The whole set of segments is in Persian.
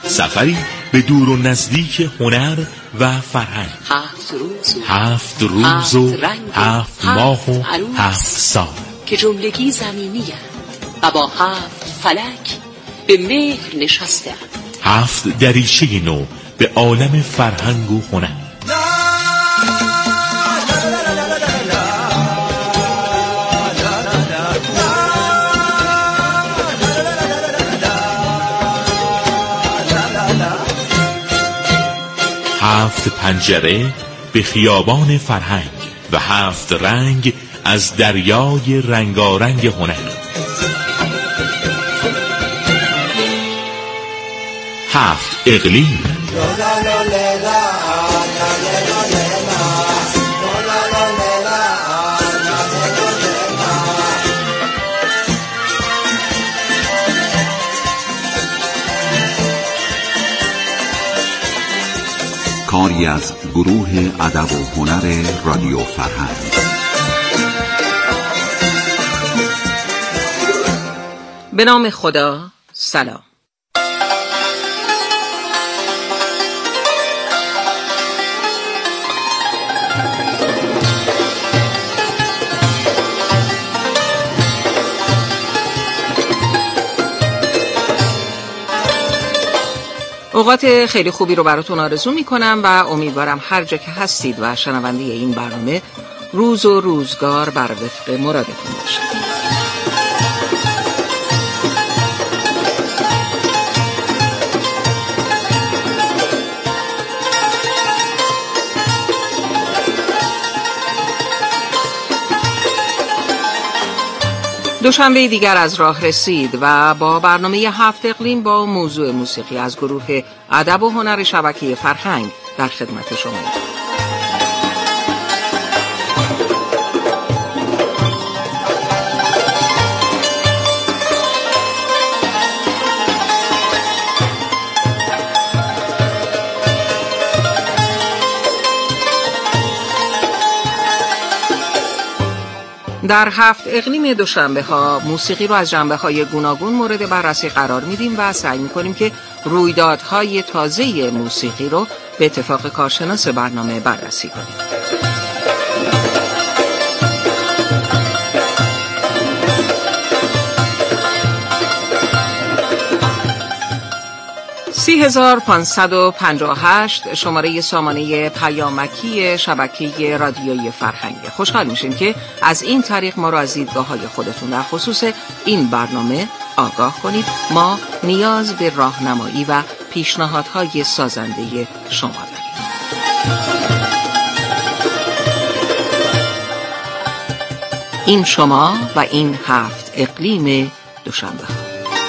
سفری به دور و نزدیک هنر و فرهنگ. 7 روز و 7 ماه و 7 سال که جملگی زمینی و با 7 فلک به مهر نشسته 7 دریچه نو به عالم فرهنگ و هنر. هفت پنجره به خیابان فرهنگ و 7 رنگ از دریای رنگارنگ هنر. 7 اقلیم. کاری از گروه ادب و هنر رادیو فرهنگ. به نام خدا. سلام. اوقات خیلی خوبی رو براتون آرزو میکنم و امیدوارم هر جا که هستید و شنونده این برنامه روز و روزگار بر وفق مرادتون باشه. دوشنبه دیگر از راه رسید و با برنامه 7 اقلیم با موضوع موسیقی از گروه ادب و هنر شبکه فرهنگ در خدمت شما. در 7 اقلیم دوشنبه ها موسیقی رو از جنبه های گوناگون مورد بررسی قرار میدیم و سعی میکنیم که رویدادهای تازه موسیقی رو به اتفاق کارشناس برنامه بررسی کنیم. 3558 شماره سامانه پیامکی شبکه رادیویی فرهنگ. خوشحال میشیم که از این طریق ما را از دیدگاه‌های خودتون در خصوص این برنامه آگاه کنید. ما نیاز به راهنمایی و پیشنهادهای سازنده شما داریم. این شما و این 7 اقلیم دوشنبه ها.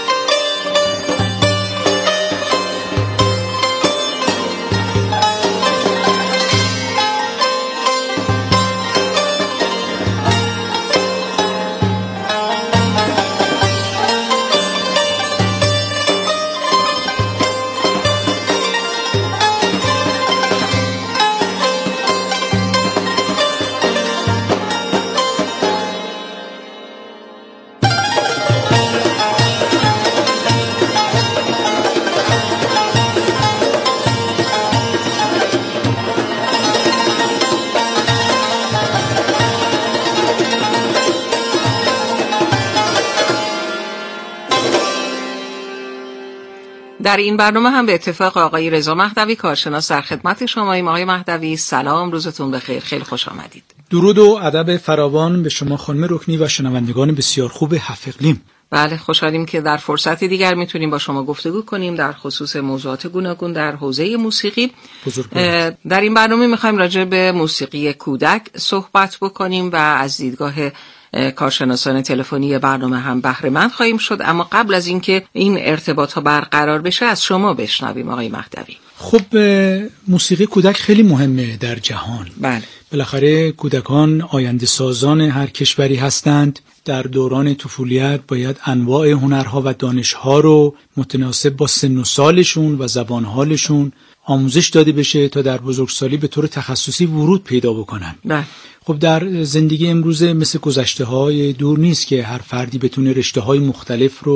در این برنامه هم به اتفاق آقای رضا مهدوی کارشناس در خدمت شماییم. آقای مهدوی سلام، روزتون بخیر، خیلی خوش آمدید. درود و ادب فراوان به شما خانم رکنی و شنوندگان بسیار خوب 7 اقلیم. بله، خوشحالیم که در فرصتی دیگر میتونیم با شما گفتگو کنیم در خصوص موضوعات گوناگون در حوزه موسیقی. در این برنامه میخوایم راجع به موسیقی کودک صحبت بکنیم و از دیدگاه کارشناسان تلفنی برنامه هم بهره مند خواهیم شد. اما قبل از اینکه این ارتباط ها برقرار بشه از شما بشنویم آقای مهدوی. خب موسیقی کودک خیلی مهمه در جهان. بله. بالاخره کودکان آینده سازان هر کشوری هستند. در دوران طفولیت باید انواع هنرها و دانشها رو متناسب با سن و سالشون و زبان حالشون آموزش داده بشه تا در بزرگسالی به طور تخصصی ورود پیدا بکنن. بله. خب در زندگی امروزه مثل گذشته‌های دور نیست که هر فردی بتونه رشته‌های مختلف رو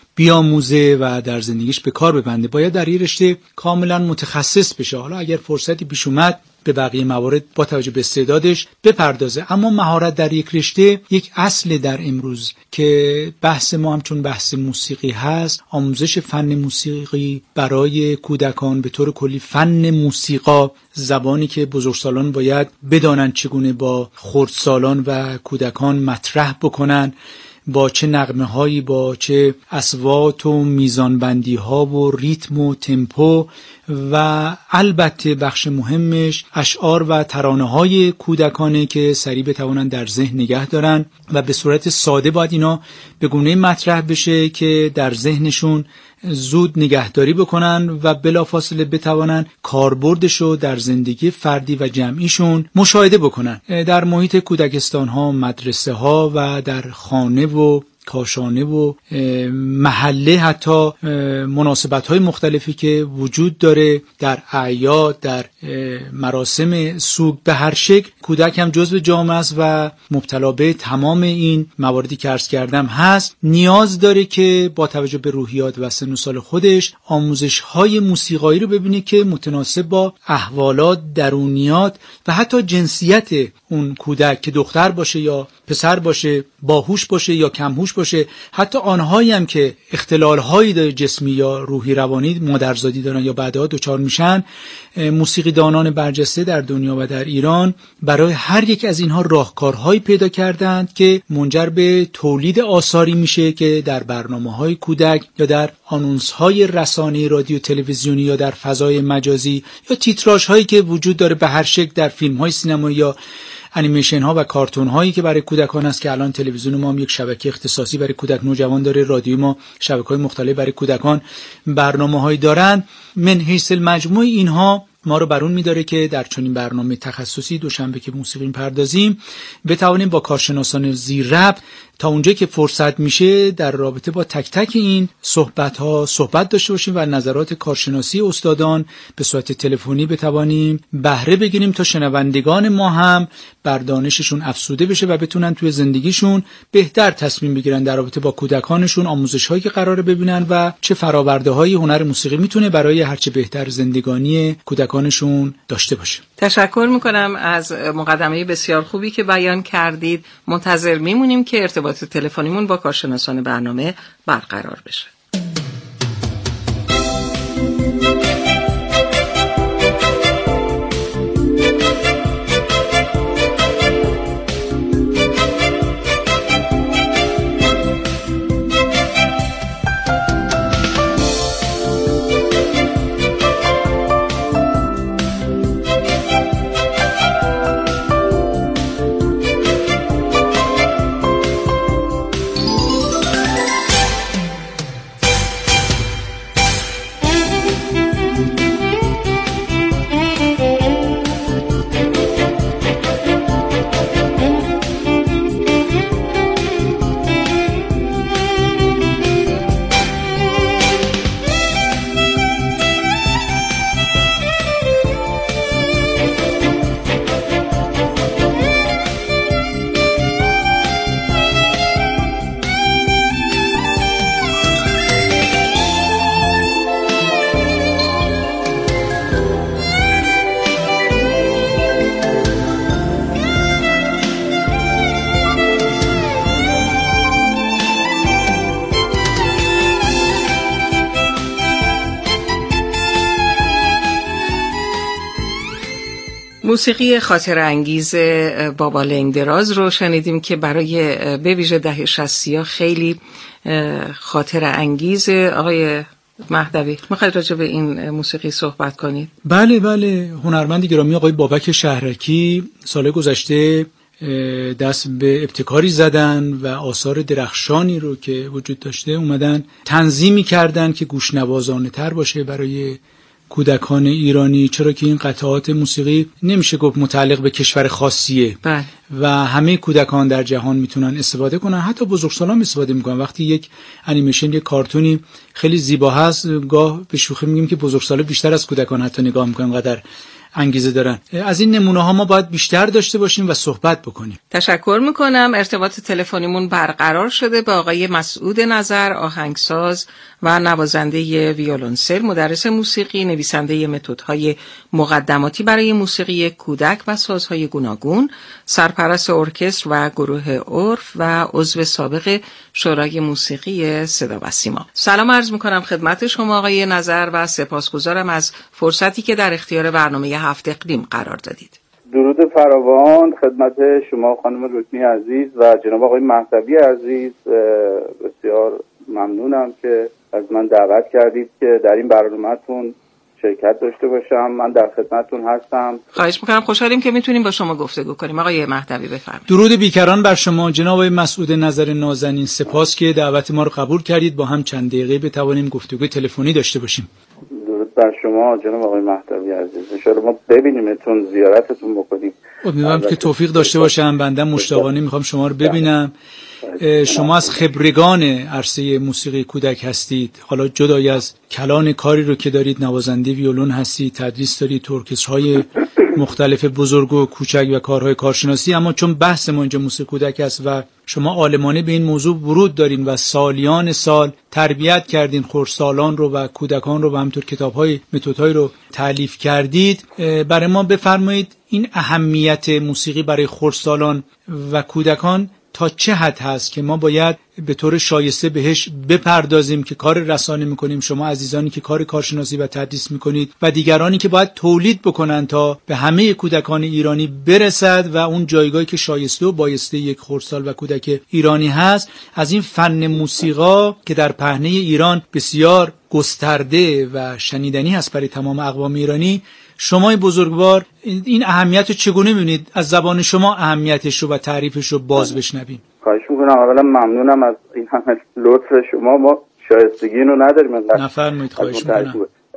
بیاموزه و در زندگیش به کار ببنده. باید در این رشته کاملا متخصص بشه. حالا اگر فرصتی پیش اومد به بقیه موارد با توجه به استعدادش بپردازه. اما مهارت در یک رشته یک اصل در امروز که بحث ما هم چون بحث موسیقی هست، آموزش فن موسیقی برای کودکان به طور کلی، فن موسیقا، زبانی که بزرگسالان باید بدانند چگونه با خردسالان و کودکان مطرح بکنن، با چه نغمه هایی، با چه اصوات و میزانبندی ها و ریتم و تمپو، و البته بخش مهمش اشعار و ترانه های کودکانه که سریع بتوانند در ذهن نگه دارن و به صورت ساده باید اینا به گونه مطرح بشه که در ذهنشون زود نگهداری بکنن و بلافاصله بتوانن کاربردشو در زندگی فردی و جمعیشون مشاهده بکنن. در محیط کودکستان ها، مدرسه ها و در خانه و کاشانه و محله، حتی مناسبت های مختلفی که وجود داره در اعیاد، در مراسم سوگ، به هر شکل کودک هم جزو جامعه است و مبتلا به تمام این مواردی که عرض کردم هست. نیاز داره که با توجه به روحیات و سن و سال خودش آموزش های موسیقایی رو ببینه که متناسب با احوالات، درونیات و حتی جنسیت اون کودک، که دختر باشه یا پسر باشه، باهوش باشه یا کمهوش باشه، حتی آنهایی هم که اختلال‌هایی داره جسمی یا روحی روانی، مادرزادی دارن یا بعدها دچار میشن، موسیقی دانان برجسته در دنیا و در ایران برای هر یک از اینها راهکارهایی پیدا کردند که منجر به تولید آثاری میشه که در برنامه‌های کودک یا در آنونس‌های رسانه‌ای، رادیو، تلویزیونی یا در فضای مجازی یا تیتراژهایی که وجود داره به هر شکل در فیلم‌های سینمایی یا انیمیشن ها و کارتون هایی که برای کودکان است، که الان تلویزیون ما هم یک شبکه اختصاصی برای کودک نوجوان داره، رادیو ما شبکه‌های مختلف برای کودکان برنامه‌هایی دارن. من حیث المجموع اینها ما رو برون می‌داره که در چنین برنامه تخصصی دوشنبه که موسیقی می‌پردازیم بتوانیم با کارشناسان زیرربط تا اونجایی که فرصت میشه در رابطه با تک تک این صحبت داشته باشیم و نظرات کارشناسی استادان به صورت تلفنی بتوانیم بهره بگیریم تا شنوندگان ما هم بر دانششون افزوده بشه و بتونن توی زندگیشون بهتر تصمیم بگیرن در رابطه با کودکانشون، آموزش‌هایی که قراره ببینن و چه فرآورده‌هایی هنر موسیقی میتونه برای هرچه بهتر زندگانی کودکانشون داشته باشه. تشکر میکنم از مقدمه بسیار خوبی که بیان کردید. منتظر میمونیم که ارتباط تلفنیمون با کارشناسان برنامه برقرار بشه. موسیقی خاطر انگیز بابا لنگدراز رو شنیدیم که برای به ویژه دهه 60 خیلی خاطر انگیز. آقای مهدوی میخواید راجع به این موسیقی صحبت کنید؟ بله. هنرمند گرامی آقای بابک شهرکی سال گذشته دست به ابتکاری زدن و آثار درخشانی رو که وجود داشته اومدن تنظیمی کردن که گوشنوازانه تر باشه برای کودکان ایرانی، چرا که این قطعات موسیقی نمیشه گفت متعلق به کشور خاصیه و همه کودکان در جهان میتونن استفاده کنن، حتی بزرگسالان استفاده میکنن. وقتی یک انیمیشن، یک کارتونی خیلی زیبا هست، گاه به شوخی میگیم که بزرگسالان بیشتر از کودکان حتی نگاه میکنن، قدر انگیزه دارن. از این نمونه ها ما باید بیشتر داشته باشیم و صحبت بکنیم. تشکر میکنم. ارتباط تلفنیمون برقرار شده با آقای مسعود نظر، آهنگساز و نوازنده ویولنسل، مدرس موسیقی، نویسنده متدهای مقدماتی برای موسیقی کودک و سازهای گوناگون، سرپرست ارکستر و گروه عرف و عضو سابق شورای موسیقی صدا و سیما. سلام عرض میکنم خدمت شما آقای نظر و سپاسگزارم از فرصتی که در اختیار برنامه 7 اقلیم قرار دادید. درود فراوان خدمت شما خانم رکنی عزیز و جناب آقای مهدوی عزیز. بسیار ممنونم که از من دعوت کردید که در این برنامه‌تون شرکت داشته باشم. من در خدمتتون هستم. خواهش میکنم. خوشحالیم که میتونیم با شما گفتگو کنیم. آقای مهدوی بفرمایید. درود بیکران بر شما جناب آقای مسعود نظر نازنین. سپاس که دعوت ما رو قبول کردید با هم چند دقیقه بتوانیم گفتگوی تلفنی داشته باشیم. درود بر شما جناب آقای مهدوی عزیز. ان شاء الله ما ببینیمتون، زیارتتون بکنیم. امیدوارم که توفیق داشته باشم. بنده مشتاقانه میخوام شما رو ببینم. شما از خبرگان عرصه موسیقی کودک هستید. حالا جدای از کلان کاری رو که دارید، نوازنده ویولون هستید، تدریس دارید، ارکسترهای مختلف بزرگ و کوچک و کارهای کارشناسی، اما چون بحث ما اینجا موسیقی کودک است و شما عالمانه به این موضوع ورود دارین و سالیان سال تربیت کردین خردسالان رو و کودکان رو و همینطور کتاب‌های متدهای رو تالیف کردید، برای ما بفرمایید این اهمیت موسیقی برای خردسالان و کودکان تا چه حد هست که ما باید به طور شایسته بهش بپردازیم که کار رسانه میکنیم، شما عزیزانی که کار کارشناسی و تدریس میکنید و دیگرانی که باید تولید بکنن تا به همه کودکان ایرانی برسد و اون جایگاهی که شایسته و بایسته یک خردسال و کودک ایرانی هست، از این فن موسیقی که در پهنه ایران بسیار گسترده و شنیدنی هست برای تمام اقوام ایرانی، شما بزرگوار این اهمیت رو چگونه می‌بینید؟ از زبان شما اهمیتش رو و تعریفش رو باز بشنویم. خواهش می‌کنم. اولا ممنونم از این همه لطف شما. ما شایستگی اینو نداریم انقدر. نفرمایید. خواهش می‌کنم.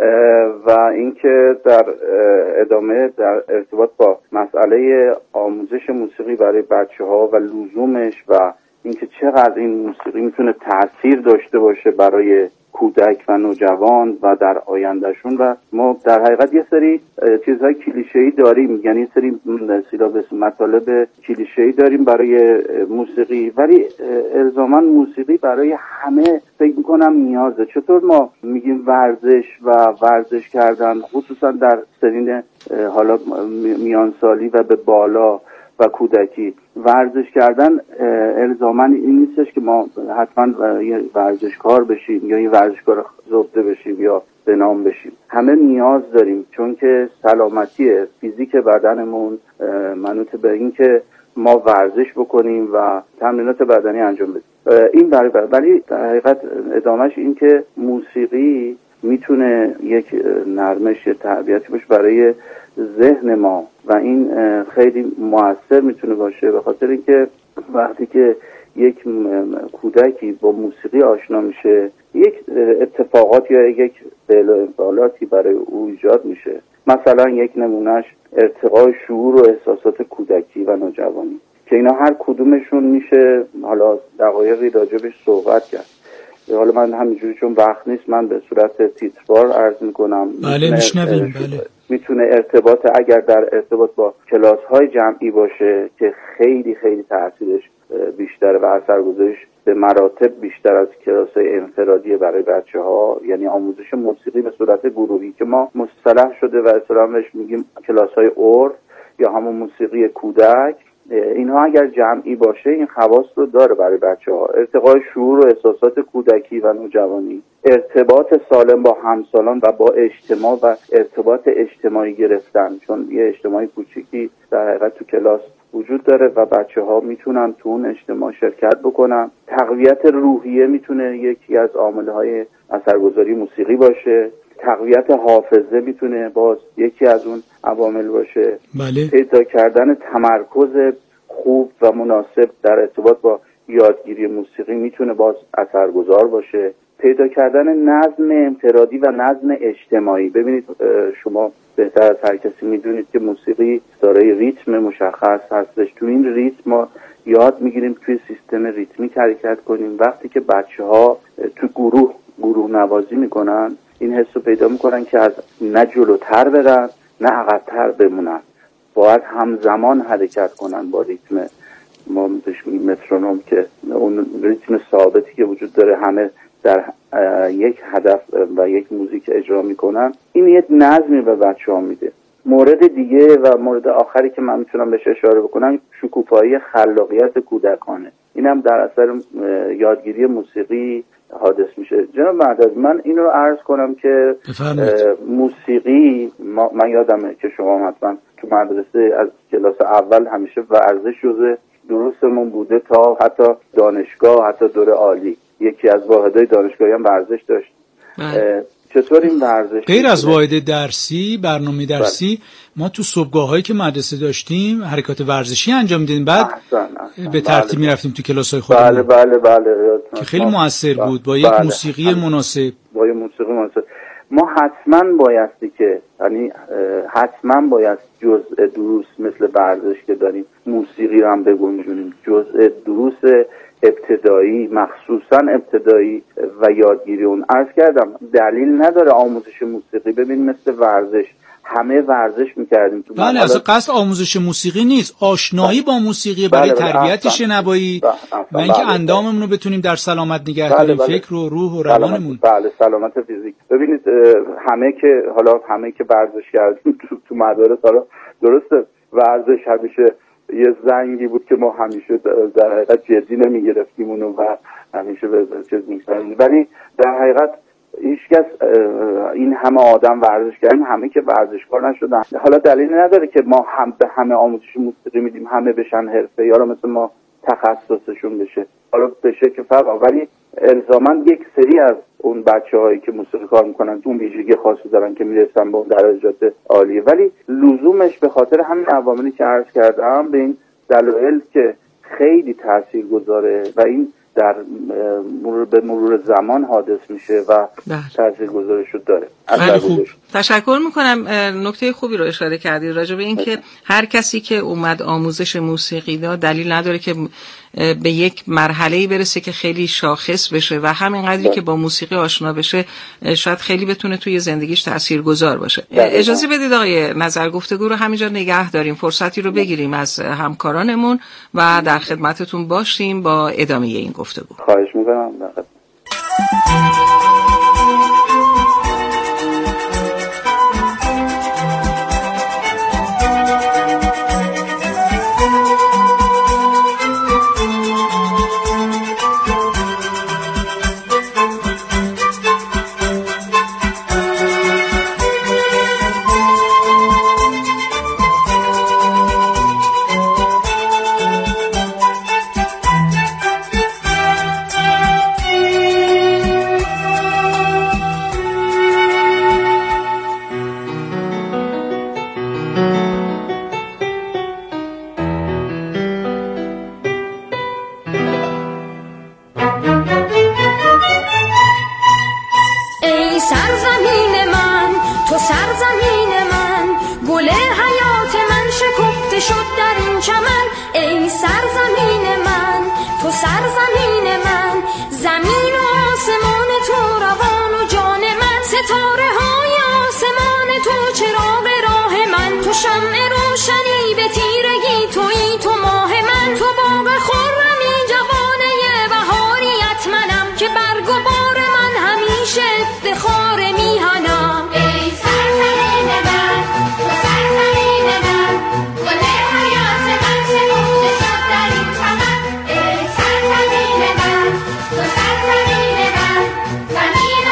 و اینکه در ادامه در ارتباط با مسئله آموزش موسیقی برای بچه‌ها و لزومش و اینکه چقدر این موسیقی میتونه تأثیر داشته باشه برای کودک و نوجوان و در آیندهشون، و ما در حقیقت یه سری چیزهای کلیشه‌ای داریم، یعنی یه سری سیلابس مطالب کلیشه‌ای داریم برای موسیقی، ولی الزاما موسیقی برای همه فکر می‌کنم نیازه. چطور ما میگیم ورزش و ورزش کردن، خصوصا در سنین حالا میانسالی و به بالا و کودکی، ورزش کردن الزاماً این نیستش که ما حتما یه ورزشکار بشیم یا یه ورزشکار زبده بشیم یا به نام بشیم. همه نیاز داریم، چون که سلامتی فیزیک بدنمون منوط به این که ما ورزش بکنیم و تمرینات بدنی انجام بدیم. این ولی در حقیقت ادامهش این که موسیقی میتونه یک نرمش تربیتی باشه برای ذهن ما و این خیلی موثر میتونه باشه، به خاطر اینکه وقتی که یک کودکی با موسیقی آشنا میشه، یک اتفاقات یا یک فعل و انفعالاتی برای او ایجاد میشه. مثلا یک نمونهش ارتقای شعور و احساسات کودکی و نوجوانی که اینا هر کدومشون میشه حالا دقایقی راجبش صحبت کرد. حالا من همینجوری چون وقت نیست من به صورت تیتروار عرض میکنم. بله میشنویم. بله. میتونه اگر در ارتباط با کلاس‌های جمعی باشه که خیلی خیلی تاثیرش بیشتره و اثرگذاریش به مراتب بیشتر از کلاس‌های انفرادی برای بچه‌ها، یعنی آموزش موسیقی به صورت گروهی که ما مصطلح شده و اصطلاحاً بهش میگیم کلاس‌های عرف یا همون موسیقی کودک. اینها اگر جمعی باشه این خواص رو داره برای بچه‌ها: ارتقای شعور و احساسات کودکی و نوجوانی، ارتباط سالم با همسالان و با اجتماع و ارتباط اجتماعی گرفتن، چون یه اجتماعی کوچیکی در حقیقت تو کلاس وجود داره و بچه‌ها میتونن تو اون اجتماع شرکت بکنن. تقویت روحیه میتونه یکی از عامل‌های اثرگذاری موسیقی باشه. تقویت حافظه میتونه باز یکی از اون عوامل باشه. بله. پیدا کردن تمرکز خوب و مناسب در ارتباط با یادگیری موسیقی میتونه باز اثرگذار باشه. پیدا کردن نظم انفرادی و نظم اجتماعی. ببینید شما بهتر از هر کسی میدونید که موسیقی دارای ریتم مشخص هستش. تو این ریتم ما یاد میگیریم توی سیستم ریتمیک حرکت کنیم. وقتی که بچه‌ها تو گروه نوازی میکنن این حس رو پیدا میکنن که از نه جلوتر برن نه عقب‌تر بمونن، باید همزمان حرکت کنن با ریتم ما بهش میگیم مترونوم، که اون ریتم ثابتی که وجود داره همه در یک هدف و یک موزیک اجرا میکنن. این یک نظمی به بچه‌ها میده. مورد دیگه و مورد آخری که من میتونم بهش اشاره بکنم شکوفایی خلاقیت کودکانه. اینم در اثر یادگیری موسیقی حادث میشه. جناب مهداد، من این رو عرض کنم که موسیقی من یادمه که شما حتما تو مدرسه از کلاس اول همیشه ورزش جزء دروسمون بوده تا حتی دانشگاه، حتی دوره عالی. یکی از واحدهای دانشگاهی هم ورزش داشت. چطور این ورزش غیر از واحد درسی، برنامه درسی، ما تو صبحگاه‌هایی که مدرسه داشتیم حرکات ورزشی انجام میدادیم، بعد به ترتیب میرفتیم تو کلاس‌های خودمون. بله که خیلی موثر بود با یک موسیقی مناسب. ما حتما بایستی که یعنی حتما باید جزء دروس مثل ورزش که داریم موسیقی رو هم بگنجونیم، جزء دروس ابتدایی، مخصوصا ابتدایی و یادگیری اون. عرض کردم دلیل نداره آموزش موسیقی، ببین مثل ورزش همه ورزش میکردیم تو. بله، اصلا قصد آموزش موسیقی نیست، آشنایی با موسیقی برای تربیت شنوایی و اینکه انداممون رو بتونیم در سلامت نگه داریم، فکر و روح و روانمون. بله، سلامت فیزیک. ببینید همه که ورزش کردیم تو مدارس، حالا درسته ورزش همیشه یه زنگی بود که ما همیشه در حقیقت جدی نمیگرفتیم اونو و همیشه به چیز می‌کردیم، ولی در حقیقت هیچکس این همه آدم ورزش کردن، همه که ورزشکار نشدن. حالا دلیل نداره که ما هم به همه آموزش موسیقی میدیم همه بشن حرفه یا مثل ما تخصصشون بشه، حالا بشه که فرق، ولی الزاما یک سری از اون بچه‌هایی که موسیقی کار میکنن اون ویژگی خاصی دارن که میرسن به درجات عالیه، ولی لزومش به خاطر همین عواملی که عرض کردم، به این دلایل که خیلی تاثیرگذاره و این در به مرور زمان حادث میشه و تاثیرگذاریش داره. خوب. تشکر میکنم. نکته خوبی رو اشاره کردید راجع به این که هر کسی که اومد آموزش موسیقی داد دلیل نداره که به یک مرحله‌ای برسه که خیلی شاخص بشه و همین قدری که با موسیقی آشنا بشه شاید خیلی بتونه توی زندگیش تاثیرگذار باشه. اجازه بدید آقای نظر گفتگو رو همینجا نگه داریم، فرصتی رو بگیریم از همکارانمون و در خدمتتون باشیم با ادامه این گفتگو. خواهش می‌کنم.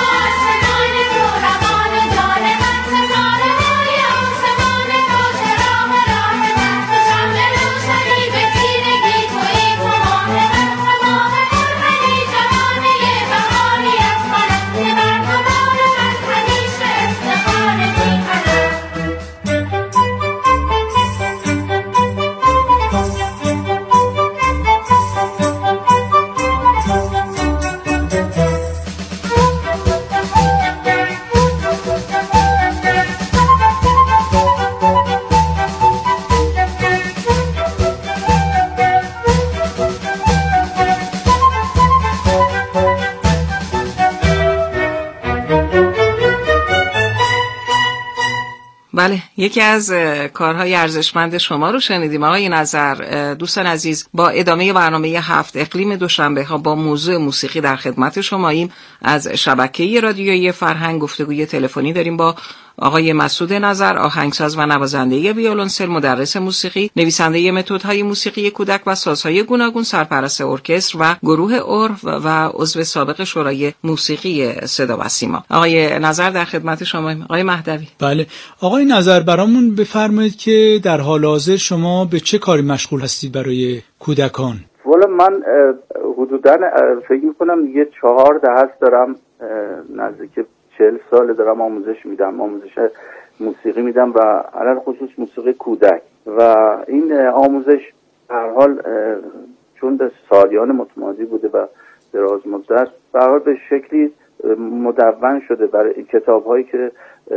چرا بله، یکی از کارهای ارزشمند شما رو شنیدیم آقای نظر. دوستان عزیز، با ادامه برنامه 7 اقلیم دوشنبه ها با موضوع موسیقی در خدمت شماییم. از شبکه رادیویی فرهنگ گفتگوی تلفنی داریم با آقای مسعود نظر، آهنگساز و نوازنده ویولنسل، مدرس موسیقی، نویسنده متدهای موسیقی کودک و سازهای گوناگون، سرپرست ارکستر و گروه عرف و عضو سابق شورای موسیقی صدا و سیما. آقای نظر در خدمت شما. آقای مهدوی. بله، آقای نظر برامون بفرمایید که در حال حاضر شما به چه کاری مشغول هستید برای کودکان؟ والا من حدوداً فکر می‌کنم دیگه 4 دهه دارم، نزدیک 40 سال دارم آموزش میدم، آموزش موسیقی میدم و علل خصوص موسیقی کودک. و این آموزش هر حال چون به سالیان متمادی بوده و دراز مدت به هر حال به شکلی مدون شده. برای کتاب‌هایی که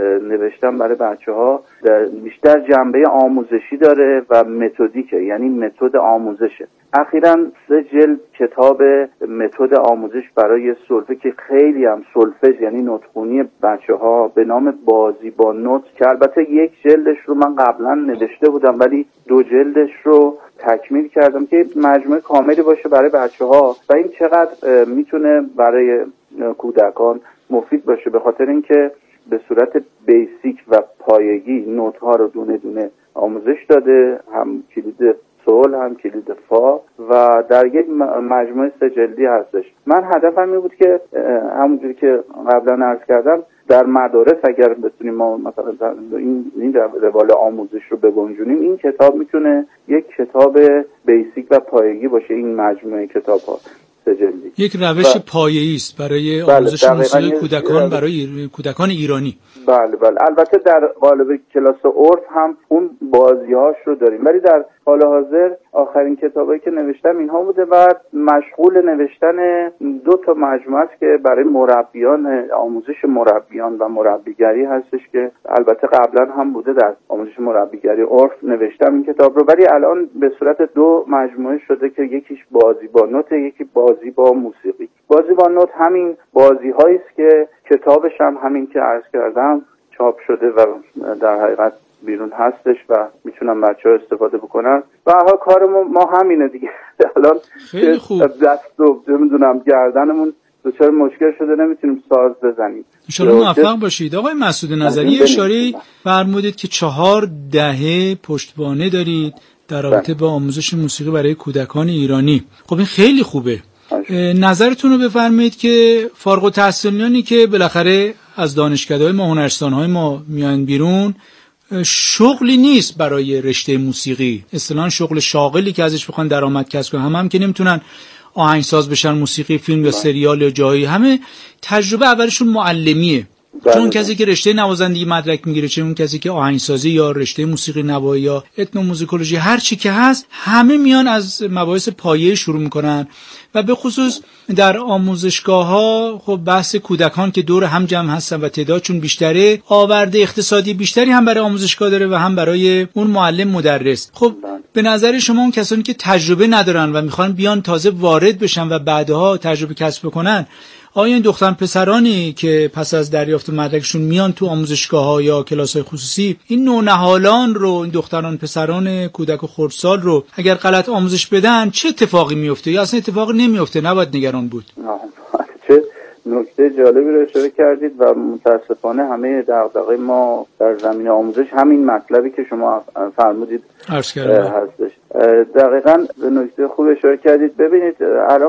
نوشتم برای بچه‌ها بیشتر جنبه آموزشی داره و متدیکه، یعنی متد آموزشه. اخیراً 3 جلد کتاب متد آموزش برای سولفه که خیلی هم سولفژ یعنی نطخونی بچه‌ها به نام بازی با نوت، که البته 1 جلدش رو من قبلا نوشته بودم ولی 2 جلدش رو تکمیل کردم که مجموعه کاملی باشه برای بچه‌ها و این چقدر میتونه برای کودکان مفید باشه، به خاطر اینکه به صورت بیسیک و پایگی نوت ها رو دونه دونه آموزش داده، هم کلید سول هم کلید فا و در یک مجموعه 3 جلدی هستش. من هدفم این بود که همونجوری که قبلا عرض کردم در مدارس اگر بتونیم ما مثلا این روال آموزش رو بگنجونیم، این کتاب میتونه یک کتاب بیسیک و پایگی باشه. این مجموعه کتاب ها 3 جلدی یک روش پایه‌ای است برای آموزش موسیقی کودکان برای کودکان ایرانی. بله بله، البته در قالب کلاس عرف هم اون بازی‌هاش رو داریم، ولی در حال حاضر آخرین کتابایی که نوشتم اینها بوده و مشغول نوشتن 2 تا مجموعه است که برای مربیان، آموزش مربیان و مربیگری هستش که البته قبلا هم بوده در آموزش مربیگری عرف نوشتم این کتاب رو، ولی الان به صورت 2 مجموعه شده که یکیش بازی با نوت، یکی بازی با موسیقی. بازی با نوت همین بازی‌هایی است که کتابش هم همین که عرض کردم چاپ شده و در حقیقت بیرون هستش و میتونن بچه‌ها استفاده بکنن. و هر کار ما همینه دیگه. الان خیلی خوب دست و نمیدونم گردنمون دچار مشکل شده، نمیتونیم ساز بزنیم. ان شاءالله موفق باشید. آقای مسعود نظری اشاره فرمودید که 4 دهه پشتوانه دارید در رابطه با آموزش موسیقی برای کودکان ایرانی. خب این خیلی خوبه. نظرتون رو بفرمایید که فارغ التحصیلانی که بالاخره از دانشکده‌های ما، هنرستان‌های ما میان بیرون، شغلی نیست برای رشته موسیقی، اصطلاحاً شغل شاغلی که ازش بخوان درآمد کسب کنن. هم که نمیتونن آهنگساز بشن، موسیقی فیلم یا سریال یا جایی، همه تجربه اولشون معلمیه. چون کسی که رشته نوازندگی مدرک میگیره، چه اون کسی که آهنگسازی یا رشته موسیقی نوایی یا اتنوموزیکولوژی، هر چی که هست، همه میان از مباحث پایه شروع میکنن و به خصوص در آموزشگاه‌ها خب بحث کودکان که دور هم جمع هستن و تعدادشون بیشتره، آورده اقتصادی بیشتری هم برای آموزشگاه داره و هم برای اون معلم مدرس. خب به نظر شما اون کسانی که تجربه ندارن و میخوان بیان تازه وارد بشن و بعدها تجربه کسب کنن، آیا این دختر پسرانی که پس از دریافت مدرکشون میان تو آموزشگاه‌ها یا کلاس‌های خصوصی، این نونهالان رو، این دختران پسران کودک و خردسال رو اگر غلط آموزش بدن چه اتفاقی میفته یا اصلا اتفاقی نمیفته؟ نباید نگران بود. چه نکته جالبی رو اشاره کردید و متاسفانه همه دغدغه ما در زمینه آموزش همین مطلبی که شما فرمودید هستش. دقیقاً به نکته خوب اشاره کردید. ببینید الان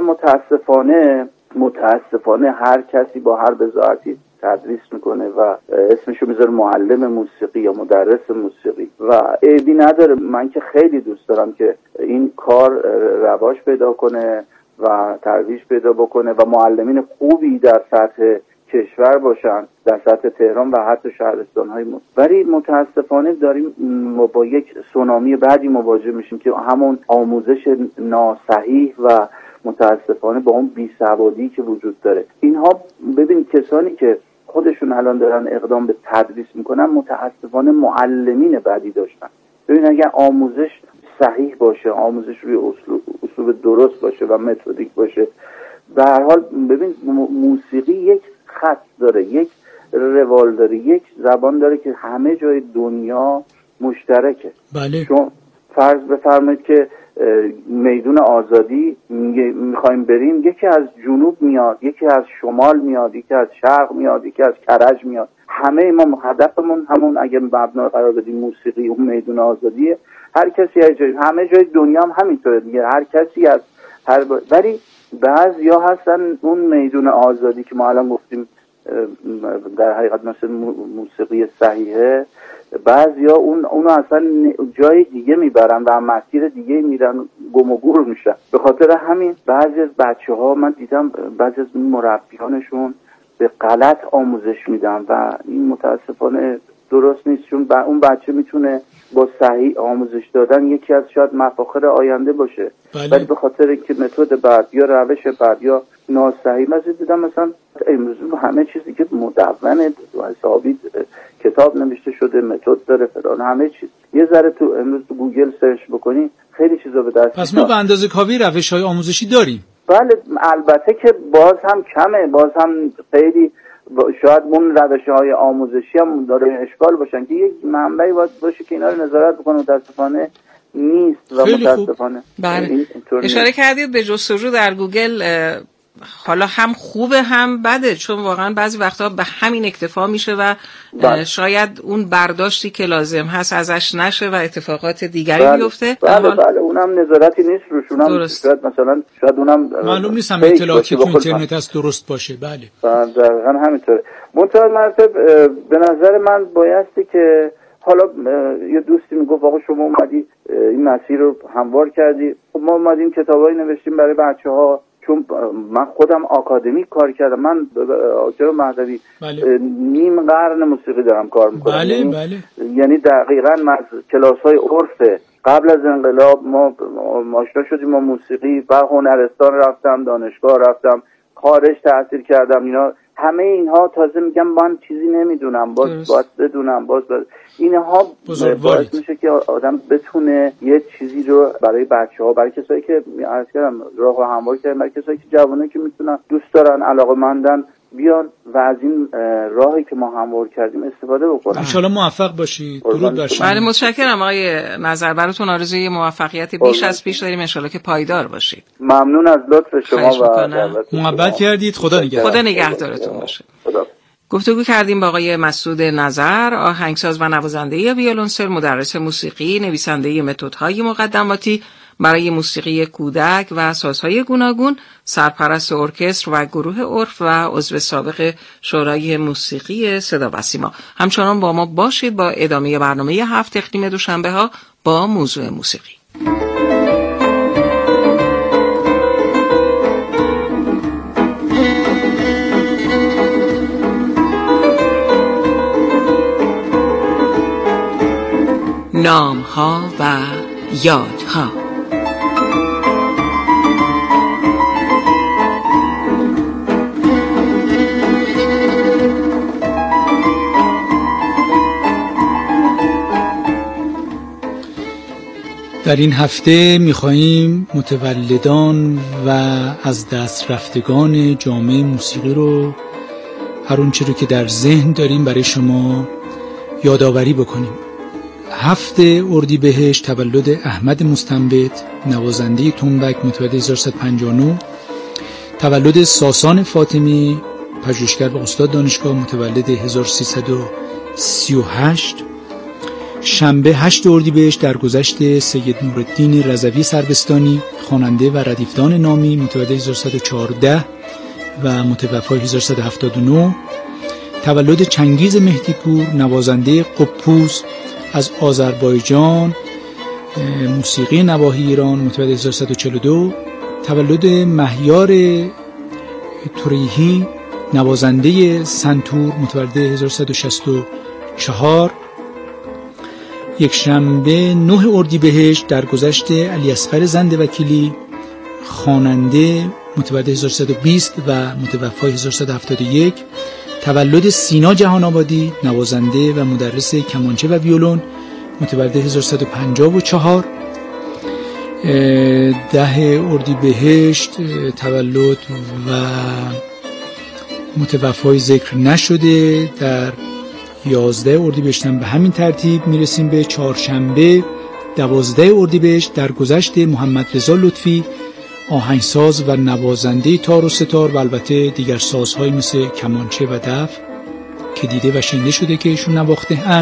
متاسفانه هر کسی با هر بضاعتی تدریس میکنه و اسمشو میذاره معلم موسیقی یا مدرس موسیقی و عیبی نداره. من که خیلی دوست دارم که این کار رواج پیدا کنه و ترویج پیدا بکنه و معلمین خوبی در سطح کشور باشن، در سطح تهران و حتی شهرستان‌های ولی متاسفانه داریم با یک سونامی بعدی مواجه میشیم که همون آموزش ناصحیح و متاسفانه با اون بیسوادی که وجود داره. اینها ببین کسانی که خودشون الان دارن اقدام به تدریس میکنن متاسفانه معلمین بعدی داشتن. ببین اگر آموزش صحیح باشه، آموزش روی اسلوب درست باشه و متدیک باشه، به هر حال ببین موسیقی یک خط داره، یک روال داره، یک زبان داره که همه جای دنیا مشترکه. بله. چون فرض بفرمایید که میدون آزادی میخوایم بریم، یکی از جنوب میاد، یکی از شمال میاد، یکی از شرق میاد، یکی از کرج میاد. همه ما هدفمون همون، اگه مبنا قرار بدیم موسیقی اون میدون آزادیه. هر کسی از جای، همه جای دنیا هم همینطوره دیگه، هر کسی از ولی بعضیا هستن اون میدون آزادی که ما الان گفتیم در حقیقت مثل موسیقی صحیحه، بعضیا اونو اصلا جای دیگه میبرن و مسیر دیگه میرن، گم و گور میشن. به خاطر همین بعضی از بچه‌ها من دیدم بعضی از مربیانشون به غلط آموزش میدن و این متاسفانه درست نیست، چون اون بچه میتونه با صحیح آموزش دادن یکی از شاید مفاخر آینده باشه، ولی به خاطر اینکه متد بعد یا روش بعد یا ناصحیح مثلا دیدم مثلا امروز همه چیزی که مدون و حسابی کتاب نوشته شده، متد داره فلان، همه چیز یه ذره تو امروز تو گوگل سرچ بکنی خیلی چیزا به دست. پس ما به اندازه کافی روش‌های آموزشی داریم. بله البته که باز هم کمه، باز هم خیلی شاید اون روش‌های آموزشی هم داره اشکال باشن که یک منبعی باشه که اینا رو نظارت بکنه، متاسفانه نیست و متاسفانه. بله. اشاره کردید به جستجو در گوگل، حالا هم خوبه هم بده، چون واقعا بعضی وقتا به همین اکتفا میشه و شاید اون برداشتی که لازم هست ازش نشه و اتفاقات دیگری بیفته. بله اونم نظارتی نیست روش، اونم شاید اونم معلوم نیست هم اطلاعاتی تو اینترنت هست درست باشه. بله دقیقاً همینطوره. منتها مرتب به نظر من بایستی که حالا یه دوستی میگفت آقا شما اومدی این مسیر رو هموار کردی، ما اومدیم کتابایی نوشتیم برای بچه‌ها، چون من خودم آکادمیک کار کردم، من آجر مهدوی نیم قرن موسیقی دارم کار میکنم. بله. یعنی دقیقاً من کلاس‌های عرف قبل از انقلاب ما آشنا شدیم با موسیقی و هنرستان رفتم، دانشگاه رفتم، خارج تحصیل کردم، اینا همه اینها تازه میگم من چیزی نمیدونم، باید بدونم، اینها باعث میشه که آدم بتونه یه چیزی رو برای بچه‌ها، برای کسایی که عرض کردم راه رو هموار کردن، برای کسایی که جوانایی که میتونن دوست دارن علاقه‌مندن بیان و از این راهی که ما هموار کردیم استفاده بکنن. ان شاءالله موفق باشید. درود بر شما. بله متشکرم آقای نظر، براتون آرزوی موفقیت بیش از پیش داریم، ان شاءالله که پایدار باشید. ممنون از لطف شما و محبت کردید. خدا نگهدارتون باشه. گفتگو کردیم با آقای مسعود نظر، آهنگساز و نوازنده ویولنسل، مدرس موسیقی، نویسنده متدهای مقدماتی برای موسیقی کودک و سازهای گوناگون، سرپرست ارکستر و گروه عرف و عضو سابق شورای موسیقی صدا و سیما. همچنان با ما باشید با ادامه برنامه 7 اقلیم دوشنبه ها با موضوع موسیقی. نام‌ها و یادها. در این هفته می‌خواهیم متولدان و از دست رفتگان جامعه موسیقی رو، هر اونچه رو که در ذهن داریم برای شما یادآوری بکنیم. 7 اردیبهشت تولد احمد مستنبط، نوازنده تنبک، متولد 1159. تولد ساسان فاطمی، پژوهشگر و استاد دانشگاه، متولد 1338. شنبه 8 اردیبهشت درگذشت سید نورالدین رضوی سربستانی، خواننده و ردیفدان نامی، متولد 1114 و متوفی 1179. تولد چنگیز مهدیپور، نوازنده قپوز از آذربایجان، موسیقی نواحی ایران، متولد 1142. تولد مهیار توریهی، نوازنده سنتور، متولد 1164. یک شنبه 9 اردیبهشت درگذشت علی اصغر زنده وکیلی، خواننده، متولد 1120 و متوفی 1171. تولد سینا جهان آبادی، نوازنده و مدرس کمانچه و ویولون، متولد 1154. 10 اردیبهشت تولد و متوفای ذکر نشده در 11 اردیبهشت به همین ترتیب میرسیم به چهارشنبه 12 اردیبهشت. در گذشت محمد رضا لطفی، آهنگساز و نوازنده تار و ستار و البته دیگر سازهای مثل کمانچه و دف که دیده و شنیده شده که ایشون نواخته اند.